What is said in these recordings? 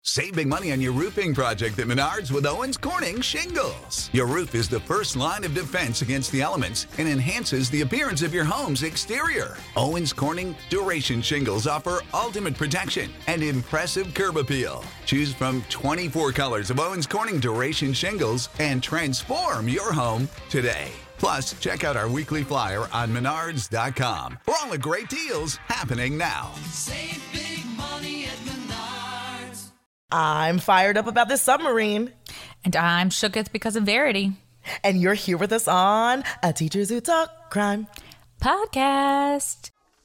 Save big money on your roofing project at Menards with Owens Corning Shingles. Your roof is the first line of defense against the elements and enhances the appearance of your home's exterior. Owens Corning Duration Shingles offer ultimate protection and impressive curb appeal. Choose from 24 colors of Owens Corning Duration Shingles and transform your home today. Plus, check out our weekly flyer on Menards.com for all the great deals happening now. Save big money at Menards. I'm fired up about this submarine. And I'm shooketh because of Verity. And you're here with us on A Teachers Who Talk Crime Podcast.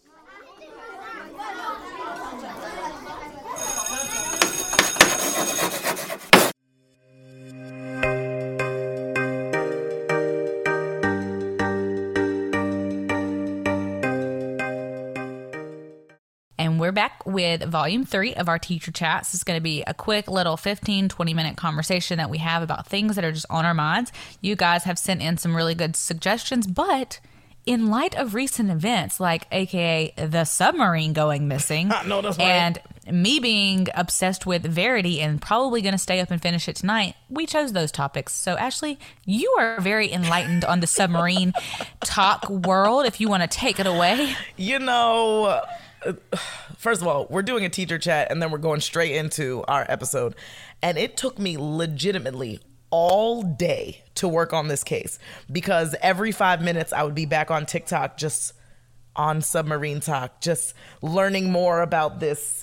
And we're back with volume 3 of our teacher chats. It's going to be a quick little 15-20 minute conversation that we have about things that are just on our minds. You guys have sent in some really good suggestions, but in light of recent events, like AKA the submarine going missing, No, that's right. and me being obsessed with Verity and probably going to stay up and finish it tonight, we chose those topics. So Ashley, you are very enlightened on the submarine talk world. If you want to take it away. You know, first of all, we're doing a teacher chat and then we're going straight into our episode. And it took me legitimately all day to work on this case because every 5 minutes I would be back on TikTok just on submarine talk, just learning more about this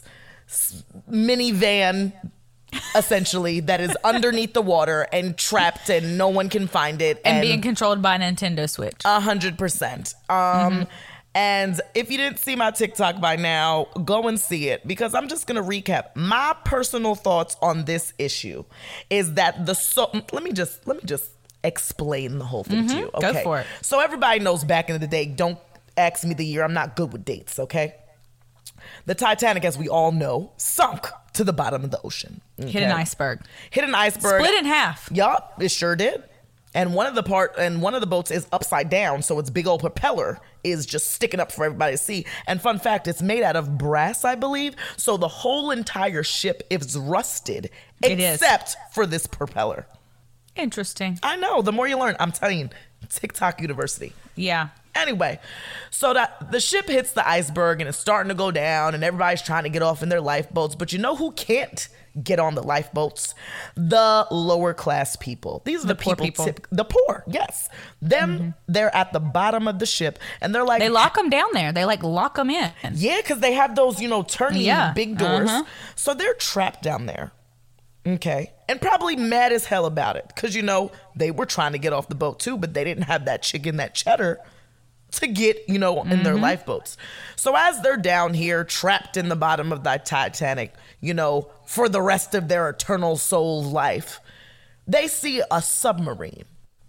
minivan essentially that is underneath the water and trapped and no one can find it. And being controlled by a Nintendo Switch. 100%. And if you didn't see my TikTok by now, go and see it because I'm just going to recap. My personal thoughts on this issue is that let me just explain the whole thing to you. Okay. Go for it. So everybody knows back in the day, don't ask me the year. I'm not good with dates, okay? The Titanic, as we all know, sunk to the bottom of the ocean. Okay? Hit an iceberg. Hit an iceberg. Split in half. Yup, it sure did. And one of the boats is upside down, so its big old propeller is just sticking up for everybody to see. And fun fact, it's made out of brass, I believe. So the whole entire ship is rusted, except for this propeller. Interesting. I know. The more you learn, I'm telling you, TikTok University. Yeah. Anyway, so that the ship hits the iceberg and it's starting to go down and everybody's trying to get off in their lifeboats. But you know who can't get on the lifeboats? The lower class people. These are the poor people. people. The poor, yes. Them, they're at the bottom of the ship and they're like... They lock them down there. They lock them in. Yeah, because they have those, turning big doors. So they're trapped down there. Okay. And probably mad as hell about it because, they were trying to get off the boat too, but they didn't have that chicken, that cheddar to get, in their lifeboats. So as they're down here, trapped in the bottom of the Titanic, for the rest of their eternal soul's life, they see a submarine.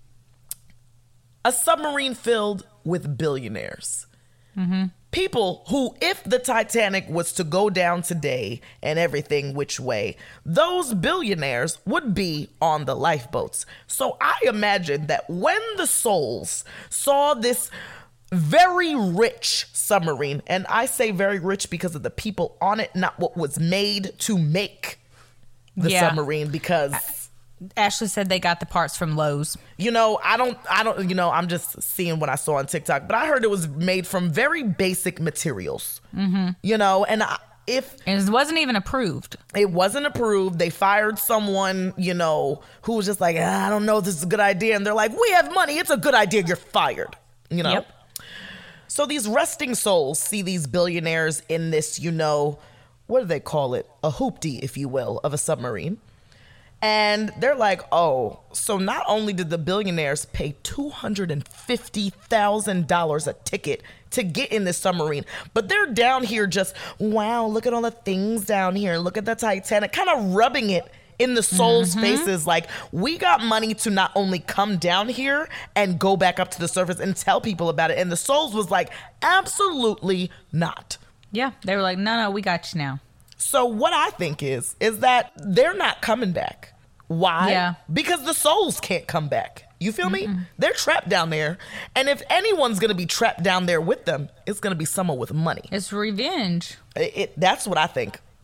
A submarine filled with billionaires. People who, if the Titanic was to go down today and everything which way, those billionaires would be on the lifeboats. So I imagine that when the souls saw this very rich submarine, and I say very rich because of the people on it, not what was made to make the submarine, because Ashley said they got the parts from Lowe's. I'm just seeing what I saw on TikTok, but I heard it was made from very basic materials, and it wasn't even approved. It wasn't approved. They fired someone, who was just like, I don't know if this is a good idea. And they're like, we have money. It's a good idea. You're fired, Yep. So these resting souls see these billionaires in this, what do they call it? A hoopty, if you will, of a submarine. And they're like, oh, so not only did the billionaires pay $250,000 a ticket to get in this submarine, but they're down here just, wow, look at all the things down here. Look at the Titanic, kind of rubbing it in the souls' faces. Like, we got money to not only come down here and go back up to the surface and tell people about it. And the souls was like, absolutely not. Yeah, they were like, no, we got you now. So what I think is that they're not coming back. Why? Yeah. Because the souls can't come back. You feel me? They're trapped down there. And if anyone's going to be trapped down there with them, it's going to be someone with money. It's revenge. That's what I think.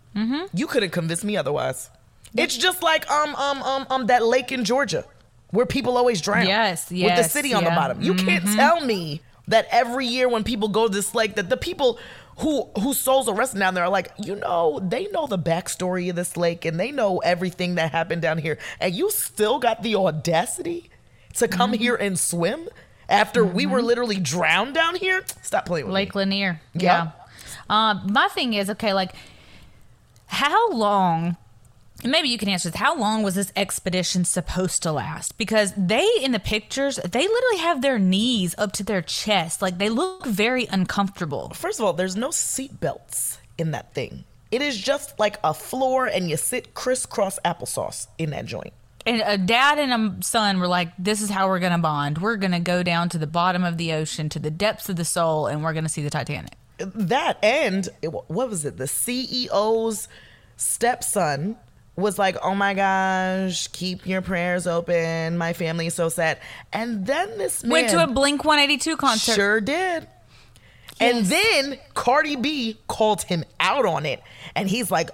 You couldn't convince me otherwise. It's just like that lake in Georgia where people always drown. Yes, with the city on the bottom. You can't tell me that every year when people go to this lake, that the people whose souls are resting down there are like, they know the backstory of this lake and they know everything that happened down here, and you still got the audacity to come here and swim after we were literally drowned down here? Stop playing with Lake me. Lanier. Yep. Yeah. My thing is, okay, like, how long, and maybe you can answer this, how long was this expedition supposed to last? Because they, in the pictures, they literally have their knees up to their chest. Like, they look very uncomfortable. First of all, there's no seat belts in that thing. It is just like a floor, and you sit crisscross applesauce in that joint. And a dad and a son were like, this is how we're going to bond. We're going to go down to the bottom of the ocean, to the depths of the soul, and we're going to see the Titanic. That, and what was it? The CEO's stepson was like, oh my gosh, keep your prayers open. My family is so sad. And then this man went to a Blink-182 concert. Sure did. Yes. And then Cardi B called him out on it. And he's like,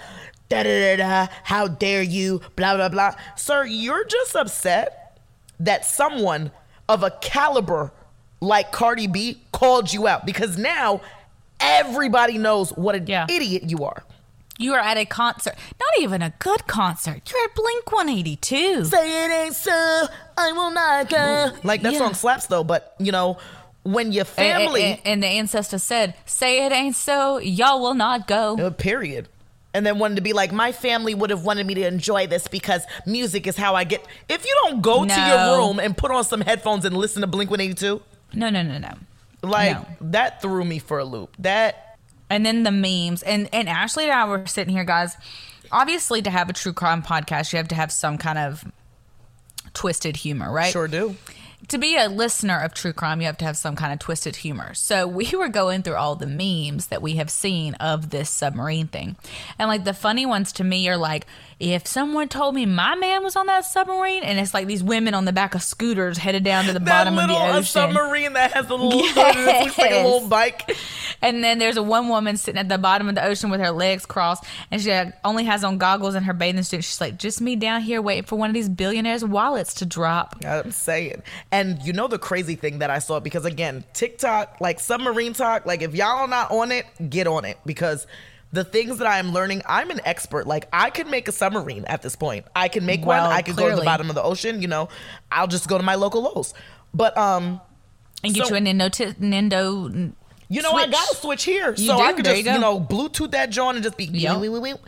how dare you, blah, blah, blah. Sir, you're just upset that someone of a caliber like Cardi B called you out, because now everybody knows what an idiot you are. You are at a concert, not even a good concert. You're at Blink-182. Say it ain't so, I will not go. Like, that song slaps though, but when your family... And the ancestor said, say it ain't so, y'all will not go. Period. And then wanted to be like, my family would have wanted me to enjoy this because music is how I get... If you don't go to your room and put on some headphones and listen to Blink-182... No. That threw me for a loop. And then the memes. And Ashley and I were sitting here, guys. Obviously, to have a true crime podcast, you have to have some kind of twisted humor, right? Sure do. To be a listener of true crime, you have to have some kind of twisted humor. So we were going through all the memes that we have seen of this submarine thing. And like the funny ones to me are like, if someone told me my man was on that submarine, and it's like these women on the back of scooters headed down to the bottom of the ocean. A submarine that has a little hood and it looks like a little bike. And then there's a one woman sitting at the bottom of the ocean with her legs crossed, and she only has on goggles and her bathing suit. She's like, just me down here waiting for one of these billionaires' wallets to drop. I'm saying. And the crazy thing that I saw, because again, TikTok, like submarine talk, like if y'all are not on it, get on it, because the things that I am learning, I'm an expert. Like, I can make a submarine at this point. I can make one. I can go to the bottom of the ocean. I'll just go to my local Lowe's. But and get you a Nintendo. Switch. I got a switch here, I could just Bluetooth that joint and just be. Yep.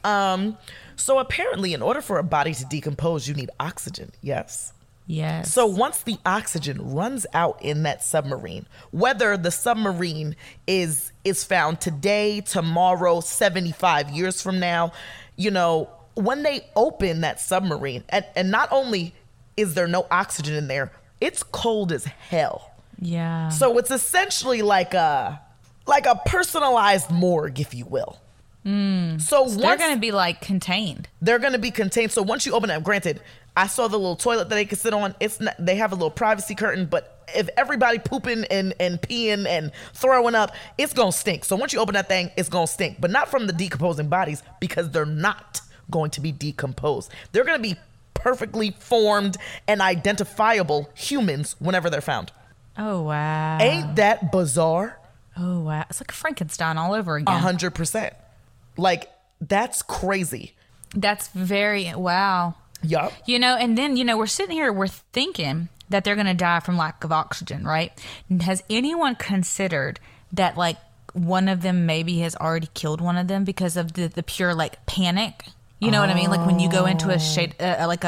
So apparently, in order for a body to decompose, you need oxygen. Yes. Yes. So once the oxygen runs out in that submarine, whether the submarine is found today, tomorrow, 75 years from now, when they open that submarine, and not only is there no oxygen in there, it's cold as hell. Yeah. So it's essentially like a personalized morgue, if you will. So they're going to be like contained. They're going to be contained. So once you open it, granted, I saw the little toilet that they could sit on. They have a little privacy curtain, but if everybody pooping and peeing and throwing up, it's going to stink. So once you open that thing, it's going to stink, but not from the decomposing bodies, because they're not going to be decomposed. They're going to be perfectly formed and identifiable humans whenever they're found. Oh, wow. Ain't that bizarre? Oh, wow. It's like Frankenstein all over again. 100%. Like, that's crazy. That's very, wow. Yup. And then, we're sitting here, we're thinking that they're going to die from lack of oxygen, right? Has anyone considered that, like, one of them maybe has already killed one of them because of the pure, like, panic? You know what I mean? Like, when you go into a state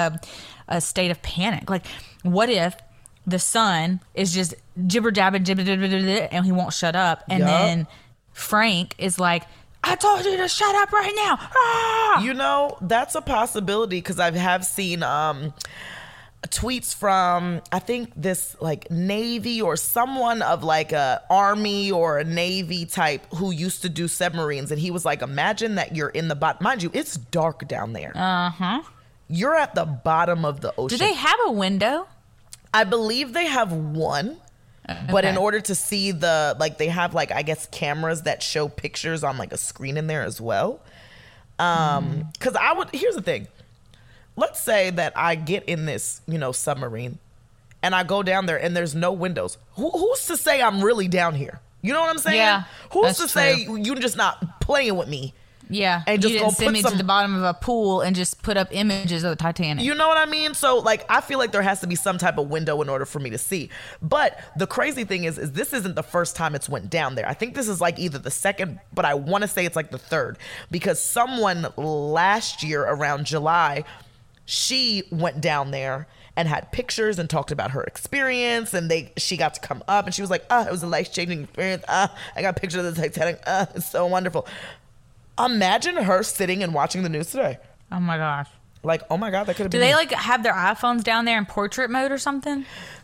of panic. Like, what if the son is just jibber-jabber, and he won't shut up, and then Frank is like, I told you to shut up right now. Ah! That's a possibility, because I have seen tweets from, I think this like Navy or someone of like a Army or a Navy type who used to do submarines. And he was like, imagine that you're in the bottom. Mind you, it's dark down there. Uh-huh. You're at the bottom of the ocean. Do they have a window? I believe they have one. But in order to see they have like, I guess, cameras that show pictures on like a screen in there as well. Because here's the thing. Let's say that I get in this, submarine and I go down there and there's no windows. Who's to say I'm really down here? You know what I'm saying? Yeah, Who's to say you're just not playing with me? Yeah. And just you didn't send me to the bottom of a pool and just put up images of the Titanic. You know what I mean? So, I feel like there has to be some type of window in order for me to see. But the crazy thing is this isn't the first time it's went down there. I think this is either the second, but I want to say it's the third. Because someone last year around July, she went down there and had pictures and talked about her experience, and she got to come up and she was like, it was a life-changing experience. I got a picture of the Titanic. It's so wonderful. Imagine her sitting and watching the news today. Oh my gosh. Oh my God, that could have been. Do they have their iPhones down there in portrait mode or something?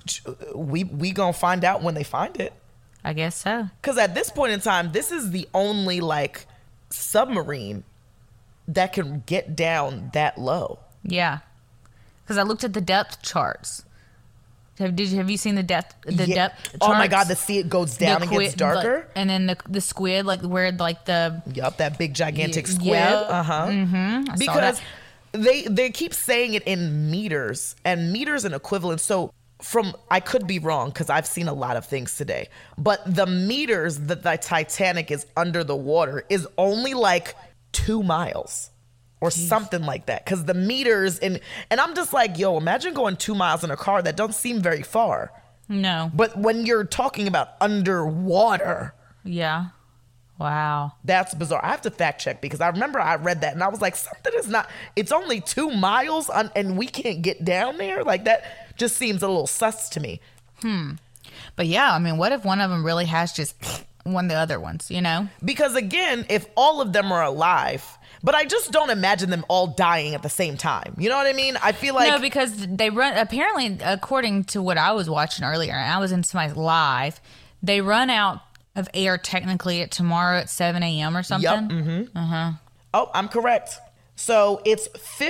We gonna find out when they find it. I guess so. Because at this point in time, this is the only submarine that can get down that low. Yeah. Because I looked at the depth charts. Have you seen the depth charts? Oh my God, it goes down and gets darker. And then the squid, where the... Yup, that big gigantic squid. Yep. Uh-huh. Mm-hmm. Because they keep saying it in meters, and meters an equivalent. So I could be wrong because I've seen a lot of things today, but the meters that the Titanic is under the water is only 2 miles. Or something like that. Because the meters, and I'm just imagine going 2 miles in a car. That don't seem very far. No. But when you're talking about underwater. Yeah. Wow. That's bizarre. I have to fact check because I remember I read that and I was like, something is not, it's only 2 miles and we can't get down there? That just seems a little sus to me. But yeah, what if one of them really has just one of the other ones, Because again, if all of them are alive... But I just don't imagine them all dying at the same time. You know what I mean? I feel like... No, because they run... Apparently, according to what I was watching earlier, and I was in somebody's live, they run out of air technically tomorrow at 7 a.m. or something. Yep. Mm-hmm. Uh-huh. Oh, I'm correct. So it's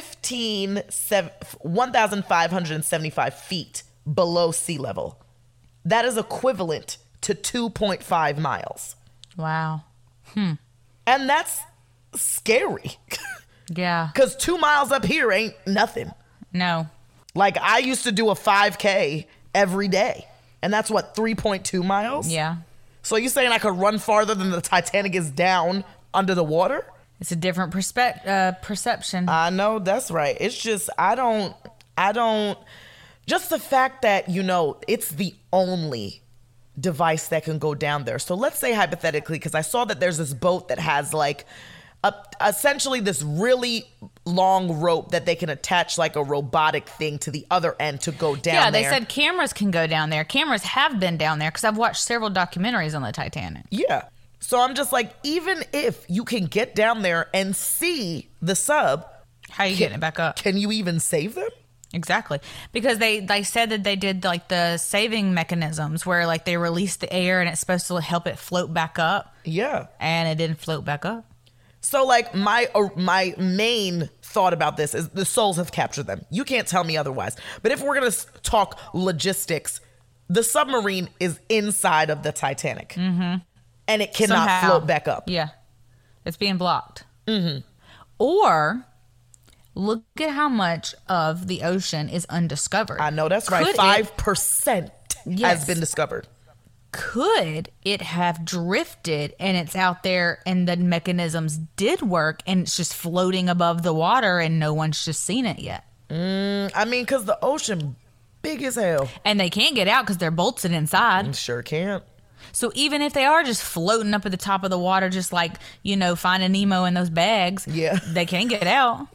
1,575 feet below sea level. That is equivalent to 2.5 miles. Wow. And that's... scary. Yeah. Because 2 miles up here ain't nothing. No. I used to do a 5K every day. And that's 3.2 miles? Yeah. So you saying I could run farther than the Titanic is down under the water? It's a different perception. I know, that's right. It's just, I don't, just the fact that, it's the only device that can go down there. So let's say hypothetically, because I saw that there's this boat that has essentially this really long rope that they can attach a robotic thing to the other end to go down there. Yeah, they said cameras can go down there. Cameras have been down there because I've watched several documentaries on the Titanic. Yeah. So I'm just even if you can get down there and see the sub, how are you getting it back up? Can you even save them? Exactly. Because they said that they did the saving mechanisms where they release the air and it's supposed to help it float back up. Yeah. And it didn't float back up. So my main thought about this is the souls have captured them. You can't tell me otherwise. But if we're going to talk logistics, the submarine is inside of the Titanic. Mm-hmm. And it cannot float back up. Yeah. It's being blocked. Mm-hmm. Or look at how much of the ocean is undiscovered. I know, that's right. 5% has been discovered. Could it have drifted and it's out there and the mechanisms did work and it's just floating above the water and no one's just seen it yet? Because the ocean big as hell. And they can't get out because they're bolted inside. Sure can't. So even if they are just floating up at the top of the water, just Finding Nemo in those bags, yeah, they can't get out.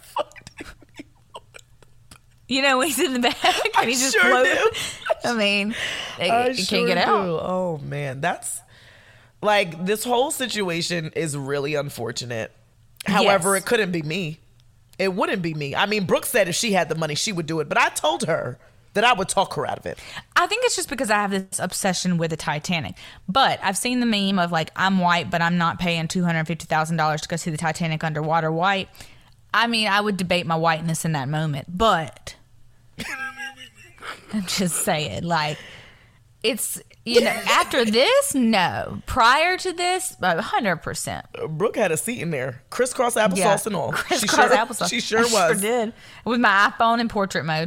When he's in the bag and he's just floating. They can't get out. Oh, man. That's this whole situation is really unfortunate. However, It couldn't be me. It wouldn't be me. Brooke said if she had the money, she would do it. But I told her that I would talk her out of it. I think it's just because I have this obsession with the Titanic. But I've seen the meme of I'm white, but I'm not paying $250,000 to go see the Titanic underwater white. I would debate my whiteness in that moment, but I'm just saying, It's, after this, no. Prior to this, 100%. Brooke had a seat in there. Crisscross applesauce and all. Crisscross applesauce. She sure was. I sure did. With my iPhone in portrait mode.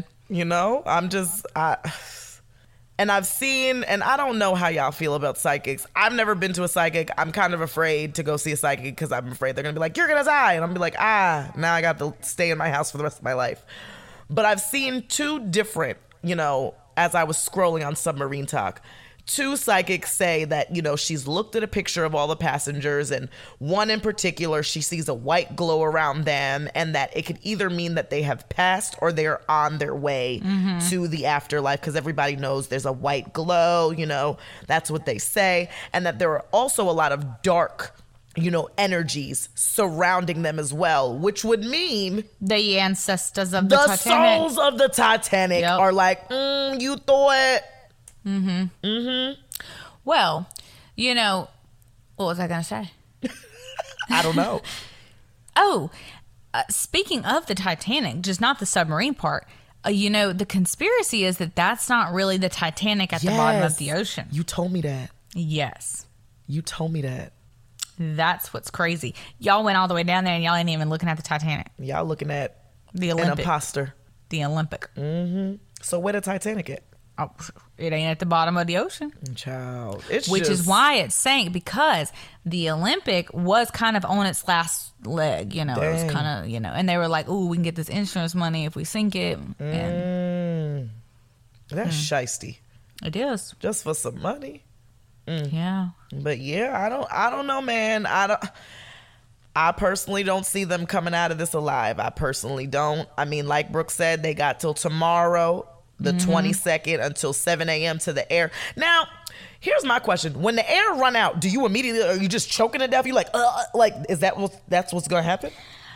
And I've seen, and I don't know how y'all feel about psychics. I've never been to a psychic. I'm kind of afraid to go see a psychic because I'm afraid they're going to be like, you're going to die. And I'm going to be like, now I got to stay in my house for the rest of my life. But I've seen two different, as I was scrolling on Submarine Talk, two psychics say that, she's looked at a picture of all the passengers, and one in particular, she sees a white glow around them, and that it could either mean that they have passed or they're on their way to the afterlife, because everybody knows there's a white glow, that's what they say. And that there are also a lot of dark, energies surrounding them as well, which would mean the ancestors of the Titanic. Souls of the Titanic are like, you thought. Well, what was I going to say? I don't know. Speaking of the Titanic, just not the submarine part, the conspiracy is that that's not really the Titanic at the bottom of the ocean. You told me that. Yes. You told me that. That's what's crazy. Y'all went all the way down there and y'all ain't even looking at the Titanic. Y'all looking at the Olympic. An imposter. The Olympic. So where the Titanic at? Oh, it ain't at the bottom of the ocean. Child. Which is why it sank, because the Olympic was kind of on its last leg, It was kind of, and they were like, ooh, we can get this insurance money if we sink it. And that's shiesty. It is. Just for some money. Yeah. But yeah, I don't know, man. I personally don't see them coming out of this alive. I personally don't. I mean, like Brooke said, they got till tomorrow, the 22nd, until 7 a.m. to the air. Now, here's my question. When the air run out, are you just choking to death? You like that's what's going to happen?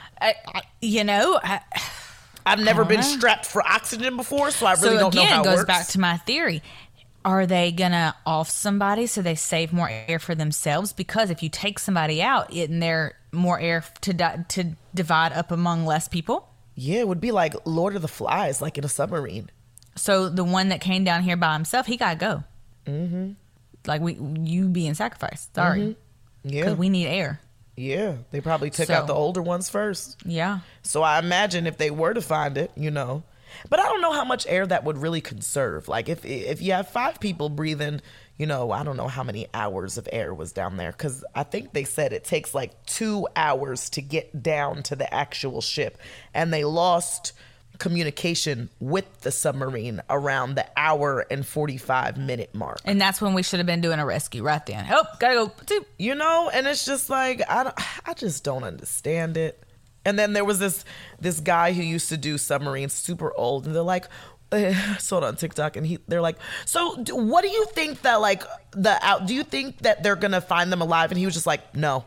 I've never been strapped for oxygen before, so I really don't know how it works. So again, it goes back to my theory. Are they going to off somebody so they save more air for themselves? Because if you take somebody out, isn't there more air to divide up among less people? Yeah, it would be like Lord of the Flies, like in a submarine. So the one that came down here by himself, he got to go. Like you being sacrificed. Sorry. Yeah. Because we need air. Yeah, they probably took out the older ones first. Yeah. So I imagine if they were to find it, But I don't know how much air that would really conserve. Like if you have 5 people breathing, I don't know how many hours of air was down there. Because I think they said it takes like 2 hours to get down to the actual ship. And they lost communication with the submarine around the hour and 45-minute mark. And that's when we should have been doing a rescue right then. Oh, gotta go. And it's just like, I just don't understand it. And then there was this guy who used to do submarines, super old, and they're like, I saw it on TikTok, and they're like, so what do you think that do you think that they're gonna find them alive? And he was just like, no,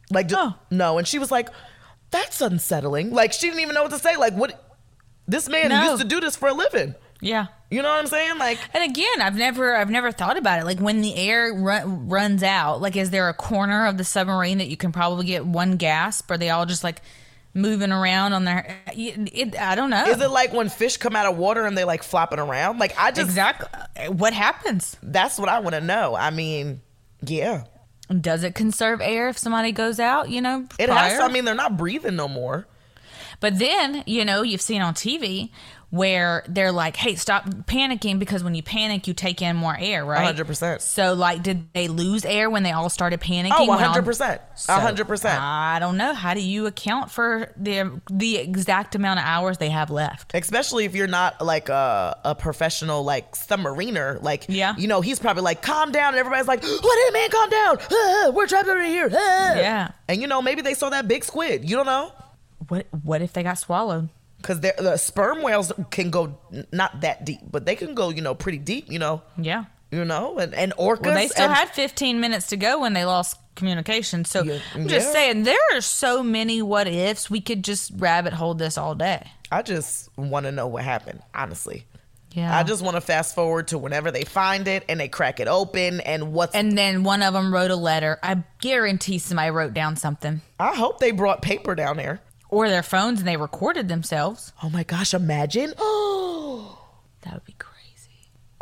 no. And she was like, that's unsettling. Like, she didn't even know what to say. Like, what? This man used to do this for a living. Yeah. You know what I'm saying? Like, and again, I've never thought about it. Like, when the air runs out, like, is there a corner of the submarine that you can probably get one gasp? Are they all just like moving around on their? I don't know. Is it like when fish come out of water and they like flopping around? Like, exactly. What happens? That's what I want to know. I mean, yeah. Does it conserve air if somebody goes out? It has to. I mean, they're not breathing no more. But then, you've seen on TV where they're like, hey, stop panicking, because when you panic, you take in more air, right? 100%. So, like, did they lose air when they all started panicking? Oh, 100%. 100%. I don't know. How do you account for the exact amount of hours they have left? Especially if you're not, like, a professional, like, submariner. Like, he's probably like, calm down. And everybody's like, what, man, calm down. We're trapped over here. Yeah. And, maybe they saw that big squid. You don't know. What if they got swallowed? Because the sperm whales can go not that deep, but they can go, pretty deep, Yeah. And orcas. Well, they still had 15 minutes to go when they lost communication. So I'm just saying, there are so many what ifs. We could just rabbit hole this all day. I just want to know what happened, honestly. Yeah. I just want to fast forward to whenever they find it and they crack it open and then one of them wrote a letter. I guarantee somebody wrote down something. I hope they brought paper down there. Or their phones and they recorded themselves. Oh my gosh, imagine. Oh, that would be crazy.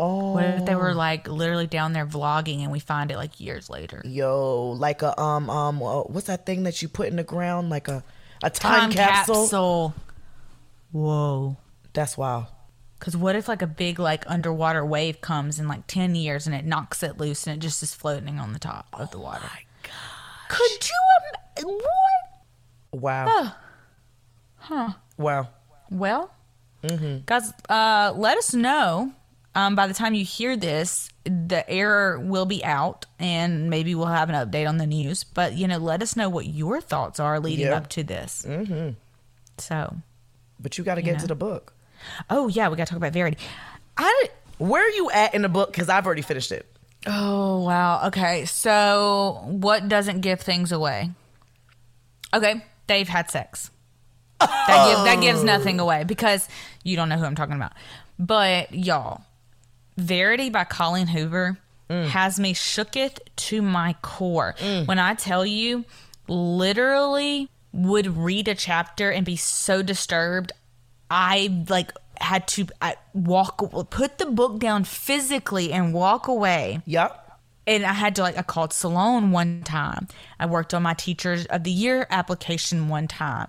Oh. What if they were like literally down there vlogging and we find it like years later? Yo, like a what's that thing that you put in the ground? Like a time capsule. Whoa. That's wild. Because what if like a big like underwater wave comes in like 10 years and it knocks it loose and it just is floating on the top of the water? My God. Could you what? Wow. Huh. Wow. Well, guys, let us know. By the time you hear this, the error will be out and maybe we'll have an update on the news. But, let us know what your thoughts are leading up to this. Mm-hmm. So. But you got to get to the book. Oh, yeah. We got to talk about Verity. Where are you at in the book? Because I've already finished it. Oh, wow. Okay. So what doesn't give things away? Okay. They've had sex. That gives nothing away because you don't know who I'm talking about. But, y'all. Verity by Colleen Hoover has me shooketh to my core. When I tell you, literally would read a chapter and be so disturbed, I had to put the book down physically and walk away. Yep. And I had to I called Salone one time. I worked on my Teachers of the Year application one time.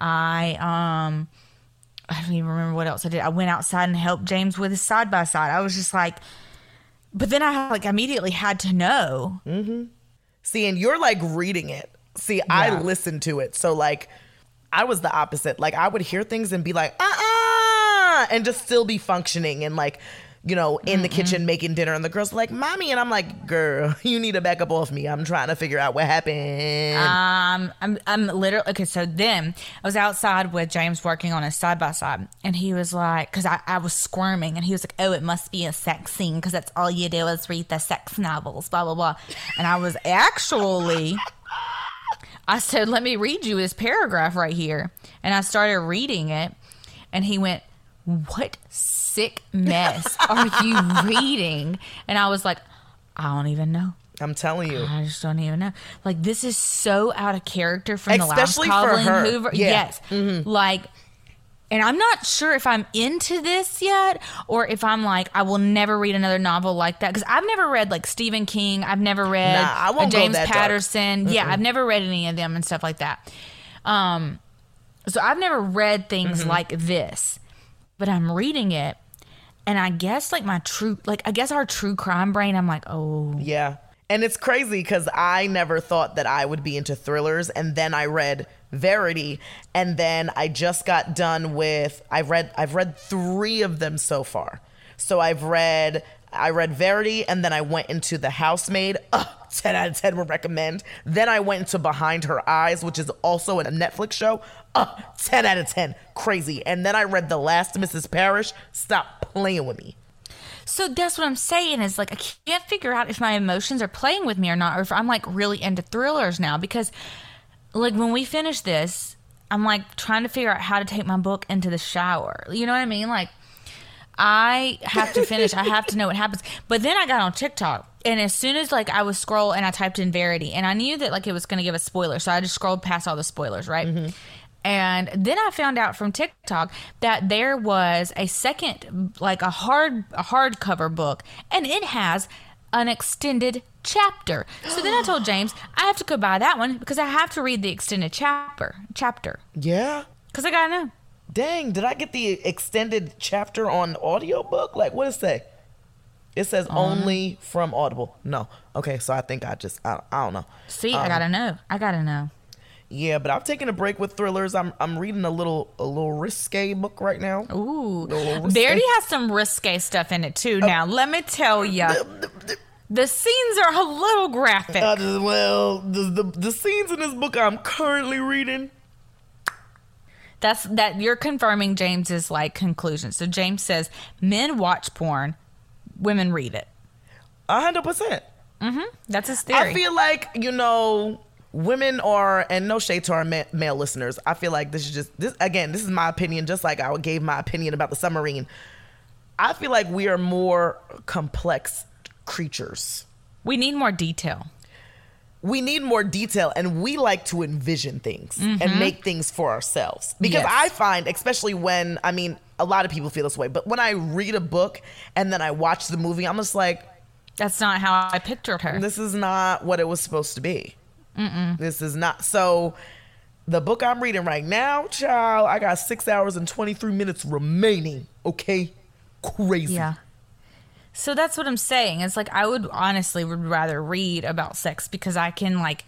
I don't even remember what else I did. I went outside and helped James with his side-by-side. I was just but then I immediately had to know. Mm-hmm. See, and you're reading it. See, yeah. I listened to it. So I was the opposite. I would hear things and be like, and just still be functioning and in the kitchen making dinner, and the girls are like, "Mommy," and I'm like, "Girl, you need to back up off me. I'm trying to figure out what happened." I'm literally okay. So then I was outside with James working on his side by side, and he was like, because I was squirming, and he was like, "Oh, it must be a sex scene because that's all you do is read the sex novels, blah blah blah." And I was actually, I said, "Let me read you this paragraph right here," and I started reading it, and he went, "What sick mess are you reading?" And I was like, I don't even know. I'm telling you. I just don't even know. This is so out of character from especially the last for her. Hoover. Yeah. Yes. Mm-hmm. And I'm not sure if I'm into this yet or if I'm I will never read another novel like that. Because I've never read Stephen King. I've never read James Patterson. Yeah, I've never read any of them and stuff like that. So I've never read things like this. But I'm reading it, and I guess our true crime brain, I'm like, oh. Yeah. And it's crazy because I never thought that I would be into thrillers, and then I read Verity, and then I just got done with, I've read 3 of them so far. So I read Verity, and then I went into The Housemaid. 10 out of 10 would recommend. Then I went into Behind Her Eyes, which is also a Netflix show. 10 out of 10. Crazy. And then I read The Last Mrs. Parrish. Stop playing with me. So that's what I'm saying is I can't figure out if my emotions are playing with me or not, or if I'm really into thrillers now. Because when we finish this, I'm trying to figure out how to take my book into the shower. You know what I mean? I have to finish. I have to know what happens. But then I got on TikTok. And as soon as I was scroll and I typed in Verity, and I knew that it was going to give a spoiler. So I just scrolled past all the spoilers, right? Mm-hmm. And then I found out from TikTok that there was a second, a hardcover book, and it has an extended chapter. So then I told James, I have to go buy that one because I have to read the extended chapter. Yeah. Because I got to know. Dang, did I get the extended chapter on audiobook? What does it say? It says only from Audible. No. Okay, so I think I don't know. See, I gotta know. Yeah, but I'm taking a break with thrillers. I'm reading a little risque book right now. Ooh. Verity has some risque stuff in it too. Now, let me tell you. The scenes are a little graphic. The scenes in this book I'm currently reading. That you're confirming James's conclusion. So James says men watch porn, women read it. 100%. That's his theory. I feel women are, and no shade to our male listeners, I feel like this is my opinion, just like I gave my opinion about the submarine. I feel like we are more complex creatures. We need more detail. we need more detail, and we like to envision things and make things for ourselves. Because I find, especially when, I mean, a lot of people feel this way, but when I read a book and then I watch the movie, I'm just like, that's not how I pictured her. This is not what it was supposed to be. This is not. So the book I'm reading right now, child, I got 6 hours and 23 minutes remaining. Okay? Crazy. Yeah. So that's what I'm saying. It's like I would rather read about sex because I can, like,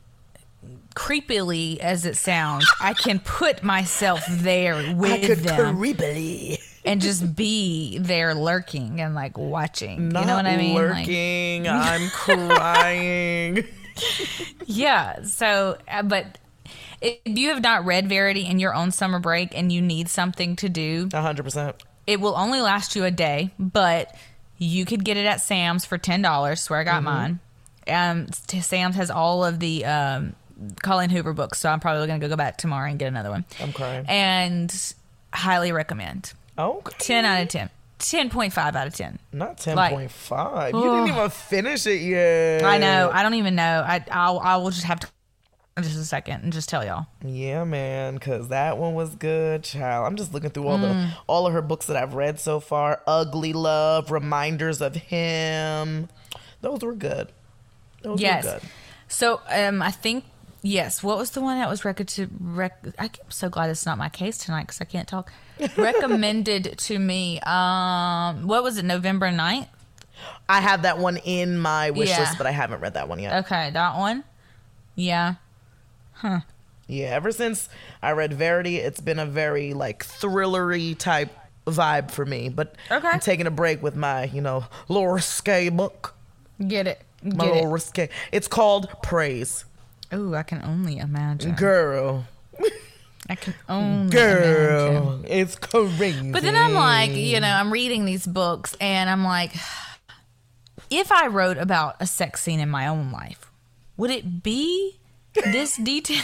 creepily as it sounds, I can put myself there with them. Creepily. And just be there lurking and, like, watching. Not you know what I mean? Lurking. Like, I'm crying. Yeah. So, but if you have not read Verity in your own summer break and you need something to do, 100%. It will only last you a day, but you could get it at Sam's for $10. Swear I got mine. Sam's has all of the Colleen Hoover books, so I'm probably going to go back tomorrow and get another one. I'm crying. And highly recommend. Okay. 10 out of 10. 10.5 out of 10. Not 10.5. You didn't even finish it yet. I know. I don't even know. I will just have to in just a second and just tell y'all. Yeah, man, because that one was good, child. I'm just looking through all of her books that I've read so far. Ugly Love, Reminders of Him. Those were good. Those were good. So I think, yes, what was the one that was I'm so glad it's not my case tonight because I can't talk. Recommended to me, what was it, November 9th? I have that one in my wish list, but I haven't read that one yet. Okay, that one? Yeah. Huh. Yeah, ever since I read Verity, it's been a very, like, thrillery type vibe for me. But I'm taking a break with my, little risque book. Get it. My little risque. It's called Praise. Ooh, I can only imagine. Girl. I can only imagine. It's crazy. But then I'm like, I'm reading these books and I'm like, if I wrote about a sex scene in my own life, would it be this detailed?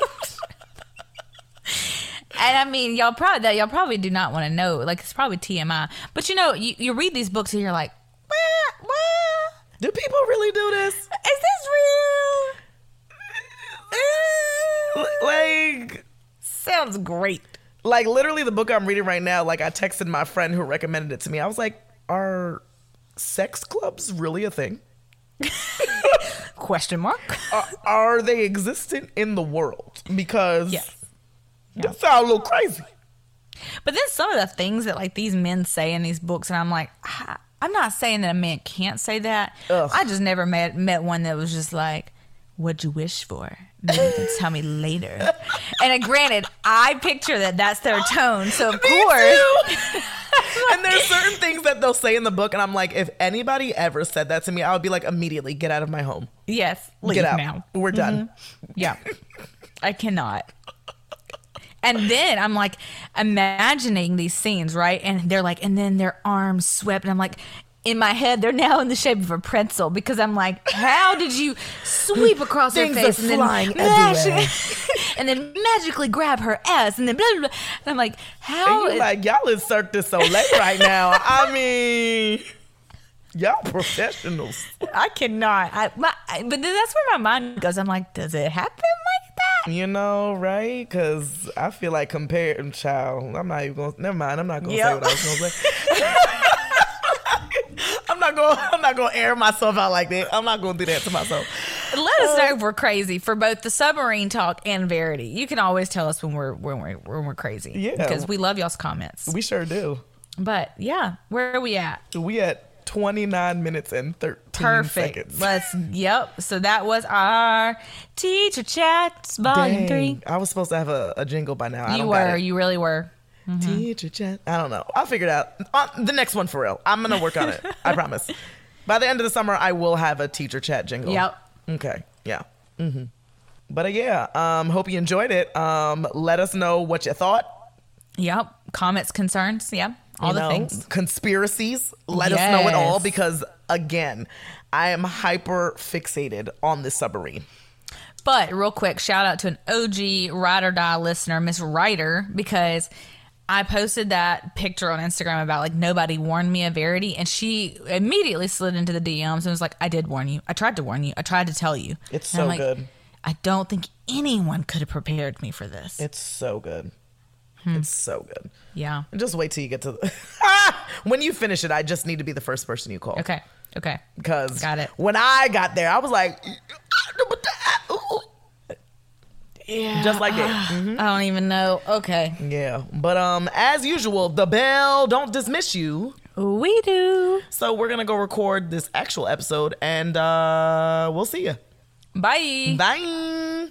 And I mean, y'all probably do not want to know. Like, it's probably TMI. But you read these books and you're like, what? Do people really do this? Is this real? Like, sounds great. Like, literally the book I'm reading right now, like, I texted my friend who recommended it to me. I was like, are sex clubs really a thing? Question mark. Are they existent in the world? Because that sounds a little crazy. But then some of the things that, like, these men say in these books, and I'm like, I'm not saying that a man can't say that. Ugh. I just never met one that was just like, what'd you wish for? Maybe you can tell me later. And granted, I picture that's their tone. So, of course. And there's certain things that they'll say in the book, and I'm like, if anybody ever said that to me, I would be like, immediately, get out of my home. Yes. Leave get out. Now. We're done. Yeah. I cannot. And then I'm like imagining these scenes, right? And they're like, and then their arms swept. And I'm like, in my head, they're now in the shape of a pretzel because I'm like, how did you sweep across her face and then and then magically grab her ass and then blah, blah, blah. And I'm like, how? And you're like, y'all is Cirque du Soleil right now. I mean, y'all professionals. I cannot. But then that's where my mind goes. I'm like, does it happen like that? Right? Because I feel like compared, child, I'm not even going to, never mind. I'm not going to say what I was going to say. I'm not gonna air myself out like that. I'm not gonna do that to myself. Let us know if we're crazy for both the submarine talk and Verity. You can always tell us when we're crazy. Yeah, because we love y'all's comments. We sure do. But yeah, where are we at? We at 29 minutes and 13 seconds. So that was our Teacher Chats Volume 3. I was supposed to have a jingle by now. You really were. Mm-hmm. Teacher chat. I don't know. I'll figure it out. The next one for real. I'm going to work on it. I promise. By the end of the summer, I will have a teacher chat jingle. Yep. Okay. Yeah. Mm-hmm. But hope you enjoyed it. Let us know what you thought. Yep. Comments, concerns. Yeah. All the things. Conspiracies. Let us know it all because, again, I am hyper fixated on this submarine. But real quick, shout out to an OG Ride or Die listener, Miss Ryder, because I posted that picture on Instagram about like nobody warned me of Verity, and she immediately slid into the DMs and was like, I did warn you. I tried to warn you. I tried to tell you. It's so good. I don't think anyone could have prepared me for this. It's so good. It's so good. Yeah. And just wait till you get to the... When you finish it, I just need to be the first person you call. Okay. Because got it. When I got there, I was like... Yeah. Just like that. Mm-hmm. I don't even know. Okay. Yeah. But as usual, the bell don't dismiss you. We do. So we're going to go record this actual episode, and we'll see you. Bye. Bye.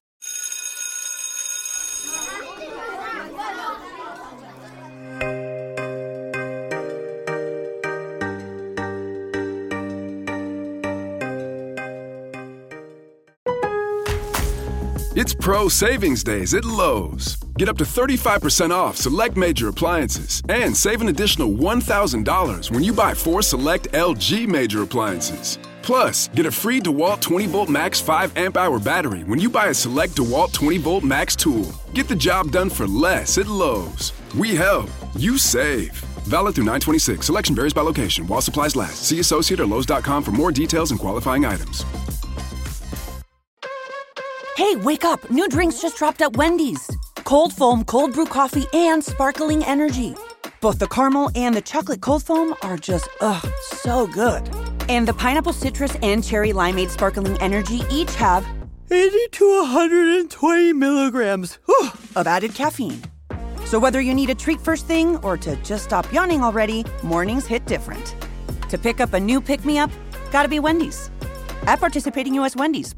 It's Pro Savings Days at Lowe's. Get up to 35% off select major appliances and save an additional $1,000 when you buy 4 select LG major appliances. Plus, get a free DeWalt 20-volt max 5 amp-hour battery when you buy a select DeWalt 20-volt max tool. Get the job done for less at Lowe's. We help. You save. Valid through 9/26. Selection varies by location. While supplies last. See Associate or Lowe's.com for more details and qualifying items. Hey, wake up. New drinks just dropped at Wendy's. Cold foam, cold brew coffee, and sparkling energy. Both the caramel and the chocolate cold foam are just, so good. And the pineapple citrus and cherry limeade sparkling energy each have 80 to 120 milligrams of added caffeine. So whether you need a treat first thing or to just stop yawning already, mornings hit different. To pick up a new pick-me-up, gotta be Wendy's. At participating U.S. Wendy's.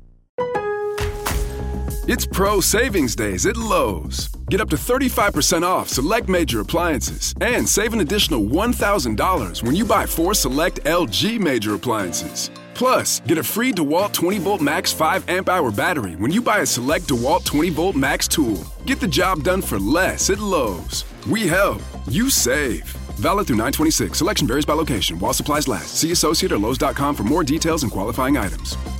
It's Pro Savings Days at Lowe's. Get up to 35% off select major appliances and save an additional $1,000 when you buy 4 select LG major appliances. Plus, get a free DeWalt 20-volt max 5 amp-hour battery when you buy a select DeWalt 20-volt max tool. Get the job done for less at Lowe's. We help. You save. Valid through 9/26. Selection varies by location. While supplies last. See Associate or Lowe's.com for more details and qualifying items.